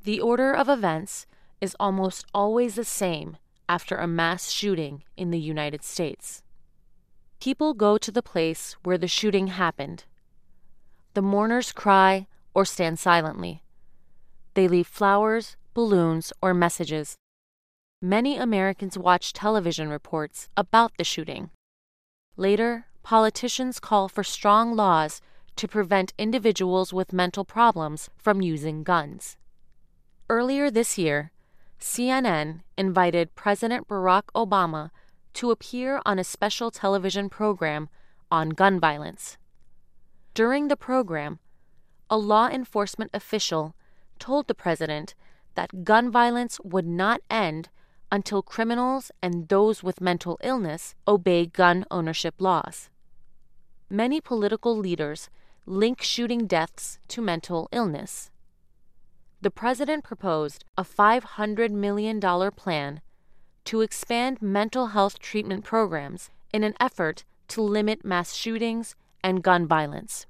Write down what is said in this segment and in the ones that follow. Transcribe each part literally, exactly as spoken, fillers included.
The order of events is almost always the same after a mass shooting in the United States. People go to the place where the shooting happened. The mourners cry or stand silently. They leave flowers, balloons, or messages. Many Americans watch television reports about the shooting. Later, politicians call for strong laws to prevent individuals with mental problems from using guns. Earlier this year, C N N invited President Barack Obama to appear on a special television program on gun violence. During the program, a law enforcement official told the president that gun violence would not end until criminals and those with mental illness obey gun ownership laws. Many political leaders link shooting deaths to mental illness. The president proposed a five hundred million dollars plan to expand mental health treatment programs in an effort to limit mass shootings and gun violence.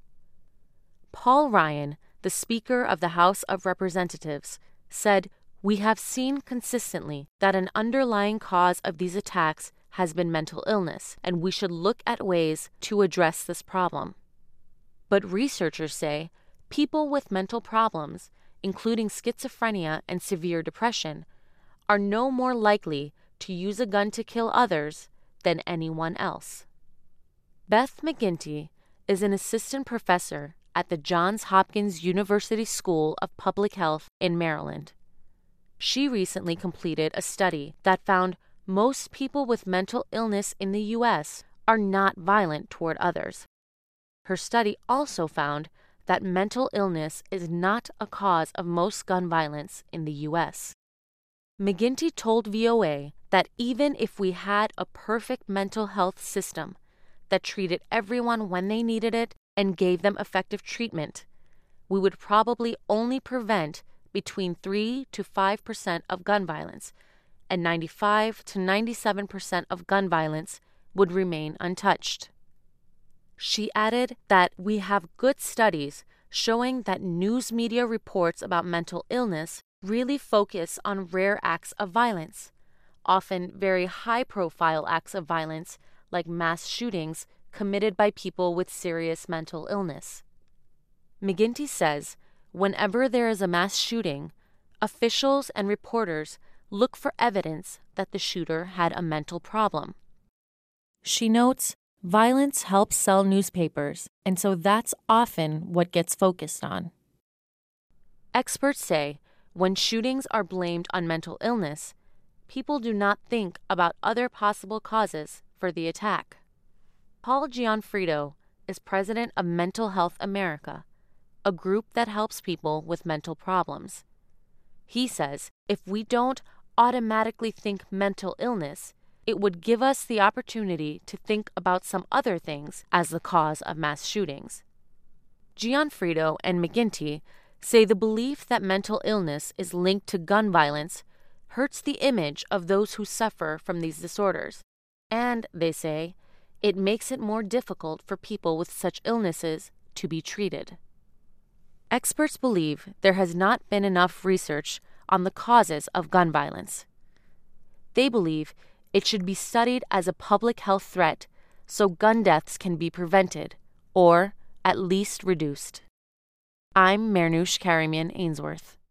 Paul Ryan, the Speaker of the House of Representatives, said, "We have seen consistently that an underlying cause of these attacks has been mental illness, and we should look at ways to address this problem." But researchers say people with mental problems, including schizophrenia and severe depression, are no more likely to use a gun to kill others than anyone else. Beth McGinty is an assistant professor at the Johns Hopkins University School of Public Health in Maryland. She recently completed a study that found most people with mental illness in the U S are not violent toward others. Her study also found that mental illness is not a cause of most gun violence in the U S. McGinty told V O A that even if we had a perfect mental health system that treated everyone when they needed it and gave them effective treatment, we would probably only prevent between three to five percent of gun violence, and ninety-five to ninety-seven percent of gun violence would remain untouched. She added that we have good studies showing that news media reports about mental illness really focus on rare acts of violence, often very high-profile acts of violence like mass shootings committed by people with serious mental illness. McGinty says whenever there is a mass shooting, officials and reporters look for evidence that the shooter had a mental problem. She notes, violence helps sell newspapers, and so that's often what gets focused on. Experts say when shootings are blamed on mental illness, people do not think about other possible causes for the attack. Paul Gianfrido is president of Mental Health America, a group that helps people with mental problems. He says if we don't automatically think mental illness, it would give us the opportunity to think about some other things as the cause of mass shootings. Gianfrido and McGinty say the belief that mental illness is linked to gun violence hurts the image of those who suffer from these disorders, and, they say, it makes it more difficult for people with such illnesses to be treated. Experts believe there has not been enough research on the causes of gun violence. They believe it should be studied as a public health threat so gun deaths can be prevented, or at least reduced. I'm Marnoosh Karimian Ainsworth.